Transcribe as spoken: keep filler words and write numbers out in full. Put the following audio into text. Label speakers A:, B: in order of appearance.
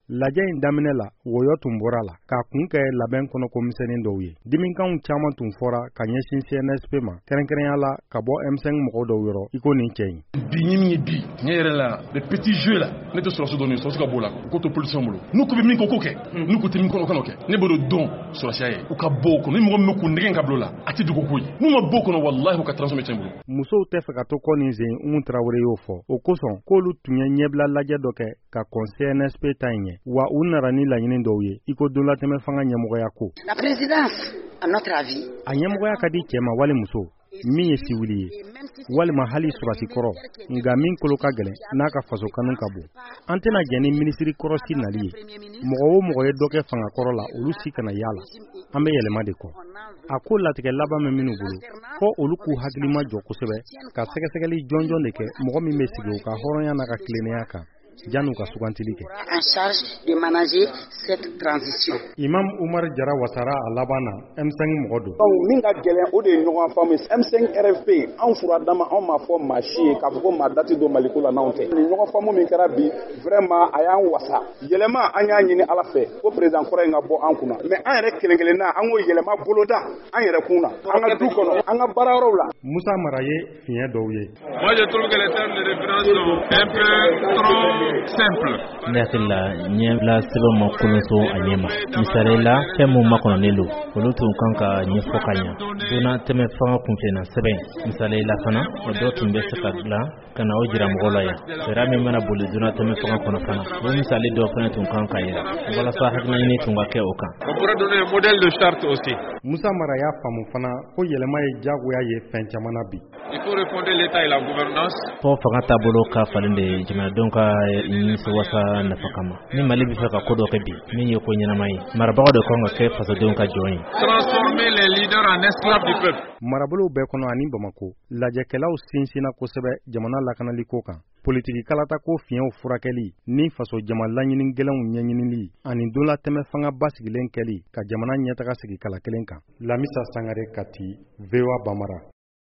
A: lajɛ in daminɛ la wɔyɔ tun bɔra la k'a kun kɛ labɛn kɔnɔ komisɛnnin dɔw ye diminkanw caman tun fɔra ka ɲɛsin C N S P ma kɛrɛnkɛrɛnya la ka bɔ M cinq mɔgɔ dɔw yɔrɔ i ko nin cɛ in
B: bi ɲi min ye bi ne yɛrɛ la le petit jeu la ne tɛ sɔrɔsi dɔn sɔrɔsi ka b'o la ko to policiers bolo n'u ko bɛ min ko k'o kɛ n'u ko tɛ min kɔnɔ kan'o kɛ ne b'o dɔn sɔrɔsiya ye u ka bɔ o kɔnɔ ni mɔgɔ min bɛ k'u nɛgɛn ka bila o la a tɛ dogo ko ye n'u ma bɔ o kɔnɔ walahi u ka transition bɛ tiɲɛ bolo
A: musow tɛ fɛ ka to kɔ nin sen Umu Tarawele y'o fɔ o kosɔn k'olu tun ye ɲɛbila lajɛ dɔ kɛ ka kɔn C N S P ta in ɲɛ wa u nara ni laɲini dɔw ye i ko dolatɛmɛ fanga ɲɛmɔgɔya ko
C: la présidence à notre avis
A: a ɲɛmɔgɔya ka di cɛ ma wali muso min ye siwili ye walima hali surasi kɔrɔ nka min kolo ka gɛlɛn n'a ka faso kanu ka bon an tɛna jɛn ni minisiri kɔrɔsi nali ye mɔgɔ o mɔgɔ ye dɔ kɛ fanga kɔrɔ la olu si kana yaala an bɛ yɛlɛma de kɔ a ko latigɛ laban bɛ minnu bolo fɔ olu k'u hakili ma jɔ kosɛbɛ ka sɛgɛsɛgɛli jɔnjɔn de kɛ mɔgɔ min bɛ sigi u ka hɔrɔnya n'a ka tilennenya kan jan'u ka sugantili kɛ
C: en charge de manager cette transition.
A: Imam Umar Jara wasara a laban na M cinq mɔgɔ don.
D: Donc min ka gɛlɛn o de ye ɲɔgɔn faamu M cinq R F P anw fura dama anw ma fɔ maa si ye k'a fɔ ko maa dati don Maliko la n'anw tɛ. Ni ɲɔgɔn faamu min kɛra bi vraiment a y'an wasa. Yɛlɛma an y'a ɲini Ala fɛ ko président kɔrɔ in ka bɔ an kunna mais an yɛrɛ kelen kelen na an k'o yɛlɛma boloda an yɛrɛ kun na an ka du kɔnɔ an ka baarayɔrɔw la.
A: Musa Mara ye fiɲɛ dɔw ye.
E: Moi je trouve que les termes de référence sont un peu trop simple.
F: Ne hakili la ɲɛbila sɛbɛn ma kolonso a ɲɛma misali la fɛn mun makɔnɔlen don olu tun kan ka ɲɛfɔ ka ɲɛ donna tɛmɛ fanga kuncɛna sɛbɛn misali la fana o dɔ tun bɛ se ka dilan ka na o jira mɔgɔw la yan sariya min mana boli donna tɛmɛ fanga kɔnɔ fana o misali dɔ fana tun kan ka yira walasa hakilina ɲini tun ka kɛ o kan.
E: On pourrait donner un modèle de charte aussi.
A: Musa Mara y'a faamu fana ko yɛlɛma ye diyagoya ye fɛn caman na bi.
E: Il faut refonder l'État et la gouvernance.
F: Fɔ fanga taabolo ka falen de jamanadenw ka nimisiwasa nafa kama ni Mali bɛ fɛ ka ko dɔ kɛ bi min ye ko ɲɛnama ye marabagaw de kan ka kɛ fasodenw ka jɔn ye.
E: Transformer les leaders en esclaves du peuple.
A: Marabolow bɛɛ kɔnɔ ani Bamako lajɛkɛlaw sinsinna kosɛbɛ jamana lakanali ko kan politiki kalata ko fiɲɛw furakɛli ni faso jama laɲini gɛlɛnw ɲɛɲinili ani dola tɛmɛ fanga basigilen kɛli ka jamana ɲɛtaga sigi kala kelen kan. Lamisa Sangare Kati, V O A Bamara.